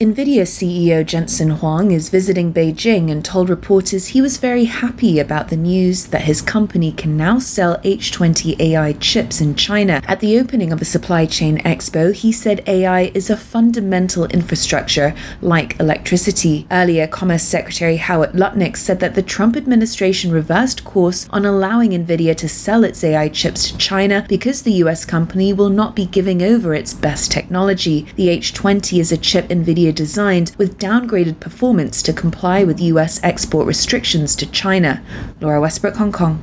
NVIDIA CEO Jensen Huang is visiting Beijing and told reporters he was very happy about the news that his company can now sell H20 AI chips in China. At the opening of a supply chain expo, he said AI is a fundamental infrastructure like electricity. Earlier, Commerce Secretary Howard Lutnick said that the Trump administration reversed course on allowing NVIDIA to sell its AI chips to China because the US company will not be giving over its best technology. The H20 is a chip NVIDIA designed with downgraded performance to comply with US export restrictions to China. Laura Westbrook, Hong Kong.